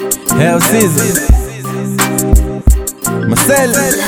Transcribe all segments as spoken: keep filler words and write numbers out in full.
Hell season. Marcel.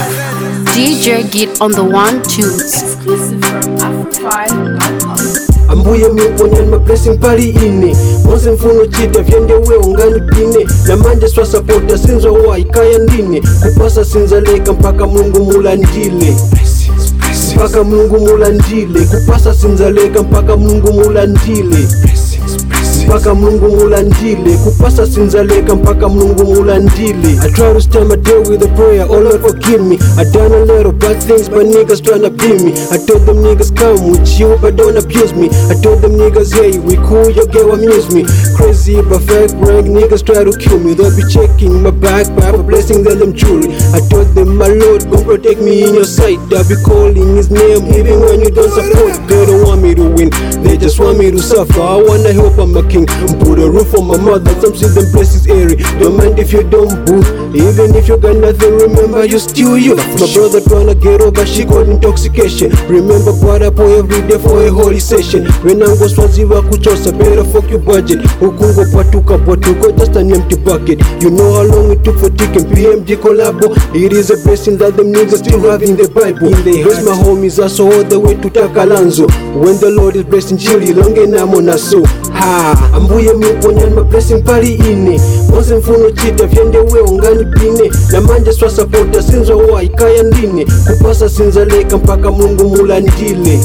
D J Git on the one twos. Exclusive from Afro dot com. Ambuye miuponya ma blessing pali ine Mose mfuno chita vyende we ungani pine Na manje swa supporta sinza wa ikaya ndine Kupasa sinza leka mpaka Mungu mulandile Mpaka Mungu mulandile Kupasa sinza leka mpaka Mungu mulandile Mpaka Mungu mulandile Kupasa sinza leka mpaka Mungu mulandile I try to start my day with a prayer, oh Lord forgive me I done a lot of bad things but niggas tryna be me I told them niggas come with you but don't abuse me I told them niggas hey we cool, your girl amuse me Crazy but fake rank niggas try to kill me They'll be checking my back by for blessings and them jewelry I told them my Lord gon' protect me in your sight I'll be calling his name even when you don't support They don't want me to win, they just want me to suffer I wanna help I'm a king Put a roof on my mother, some see them blessings airy Don't mind if you don't boo Even if you got nothing, remember you still you My brother tryna get over, she got intoxication Remember what I pour every day for a holy session When I go swaziwa kuchosa, better fuck your budget Ukungo patuka patuko, just an empty bucket You know how long it took for Tick and P M G collabo It is a blessing that them niggas still have in the Bible Bless my homies, I saw all the way to Takalanzo When the Lord is blessing chili, long and I'm on a so Ha, ambuye miuponya ma blessing pali ine Mose mfuno chita vyende we ungani pine Na manje swa supporta sinza wa ikaya ndine Kupasa sinza leka mpaka Mungu mulandile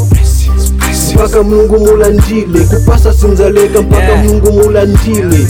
Mpaka Mungu mulandile Kupasa sinza leka mpaka Mungu mulandile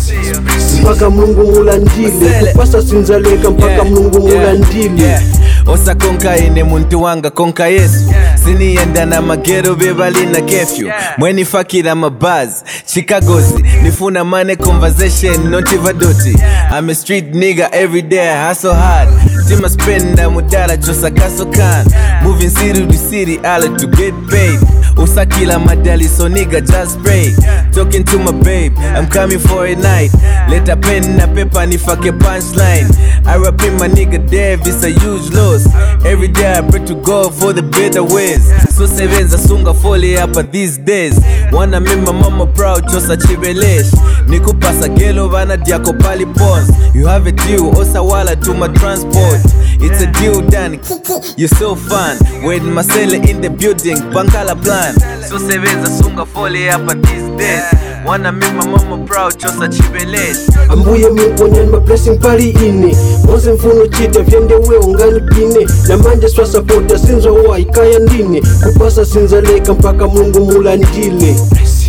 Mpaka Mungu mulandile Kupasa sinza leka mpaka Mungu mulandile Osa konka ine muntu wanga konka Yesu Sinienda na magero bebali na kefyu Mweni fakira mabaz Chicagozi Nifuna mane conversation Noti vadoti I'm a street nigga every day I hustle hard Tima spenda mudara josa kaso kan Moving city to city all to get paid Usakila madali so nigga just pray Talking to my babe I'm coming for a night Let a pen na paper nifake punchline I rap in my nigga Dave it's a huge loss Every day I pray to God for the better ways So sevenza sunga foli hapa these days Wanna make my mama proud chosa chibelesh Nikupasa gelo vana diako pali pons You have a deal osa wala to my transport It's a deal done You're so fun With Marcel in the building Pankala plan So sevenza sunga foli hapa these days Wanna make my mama proud chosa chibelesh Ambuye miuponya ma blessing pali ine Mose mfuno chita vyende we ungani pine Na manje swa supporta sinza wa ikaya ndine Kupasa sinza leka mpaka Mungu mulandile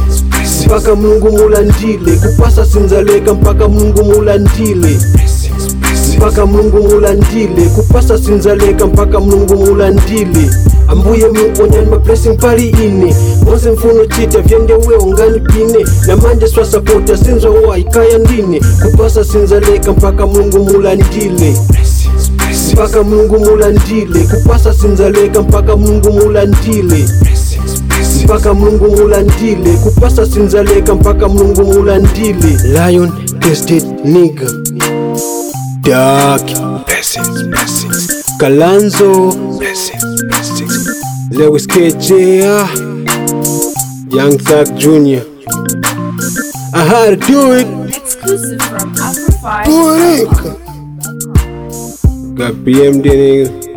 Mpaka Mungu mulandile Kupasa sinza leka mpaka Mungu mulandile Mpaka Mungu mulandile Kupasa sinza leka mpaka Mungu mulandile Ambuye miuponya ma blessing pali ine Mose mfuno chita vyende we ungani pine Na manje swa supporta sinza wa ikaya ndine Kupasa sinza leka mpaka Mungu mulandile Mpaka Mungu mulandile Kupasa sinza leka mpaka Mungu mulandile Mpaka Mungu mulandile Kupasa sinza leka mpaka Mungu mulandile Lion tested nigga Dark blessings, blessings Kalanzo blessings, blessings Lewis K J Young Thug Junior I had to do it Exclusive from Afro dot com. Got P M D nigga